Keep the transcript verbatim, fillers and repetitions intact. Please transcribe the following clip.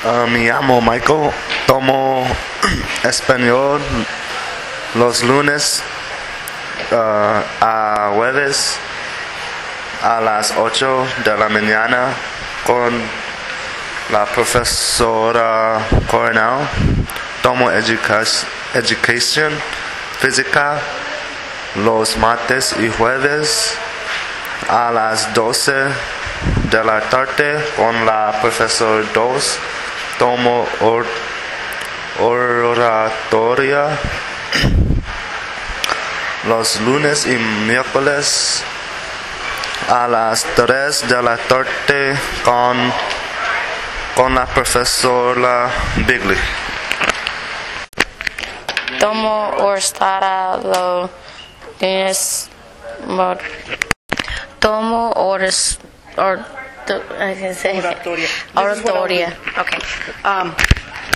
Uh, me llamo Michael, tomo español los lunes uh, a jueves a las ocho de la mañana con la profesora Coronel. Tomo educa- educación física los martes y jueves a las doce de la tarde con la profesora dos. Tomo or- oratoria los lunes y miércoles a las tres de la tarde con, con la profesora Bigley. Tomo oratoria los lunes. Tomo oras or, I can say Oratoria. This is what I'll oratoria. do. Okay. Um,